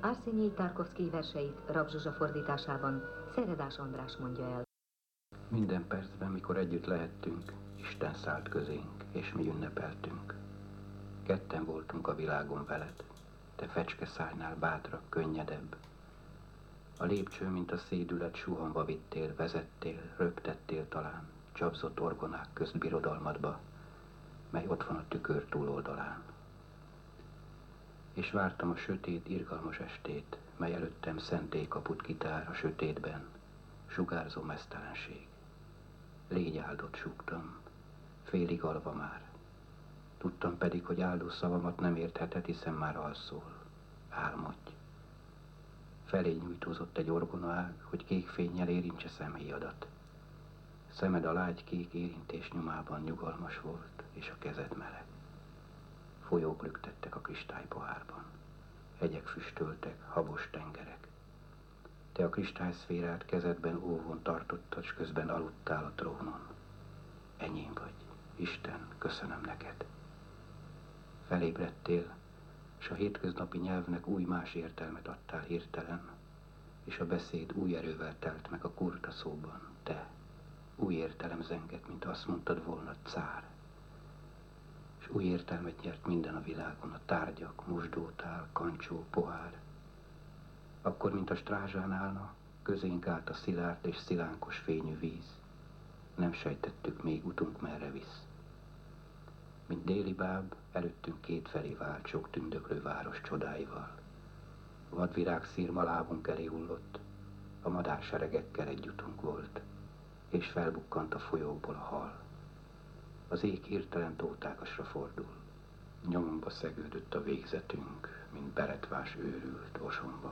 Arsenij Tarkovszkij verseit Rab Zsuzsa fordításában Szeredás András mondja el. Minden percben, mikor együtt lehettünk, Isten szállt közénk, és mi ünnepeltünk. Ketten voltunk a világon veled, te fecskeszárnál bátrak, könnyedebb. A lépcső, mint a szédület, suhanva vittél, vezettél, röptettél talán, csapzott orgonák közt birodalmadba, mely ott van a tükör túloldalán. És vártam a sötét, irgalmas estét, mely előttem szentély kaput kitár a sötétben, sugárzó meztelenség. Légy áldott, súgtam, félig alva már. Tudtam pedig, hogy áldó szavamat nem értheted, hiszen már alszol. Álmodj. Felé nyújtózott egy orgonaág, hogy kék fénnyel érintse szemhéjadat. Szemed a lágy kék érintés nyomában nyugalmas volt, és a kezed meleg. Folyók lüktettek a kristálypohárban. Hegyek füstöltek, habos tengerek. Te a kristályszférát kezedben óvon tartottad, s közben aludtál a trónon. Enyém vagy, Isten, köszönöm neked. Felébredtél, s a hétköznapi nyelvnek új más értelmet adtál hirtelen, és a beszéd új erővel telt meg a kurta szóban. Te, új értelem zengett, mint azt mondtad volna, cár. És új értelmet nyert minden a világon, a tárgyak, mosdótál, kancsó, pohár. Akkor, mint a strázsán állna, közénk állt a szilárd és szilánkos fényű víz. Nem sejtettük még utunk merre visz. Mint déli báb, előttünk kétfelé vált sok tündöklő város csodáival. Vadvirág szírma lábunk elé hullott, a madárseregekkel egy utunk volt, és felbukkant a folyókból a hal. Az ég hirtelen tótágasra fordul, nyomomba szegődött a végzetünk, mint beretvás őrült osomba.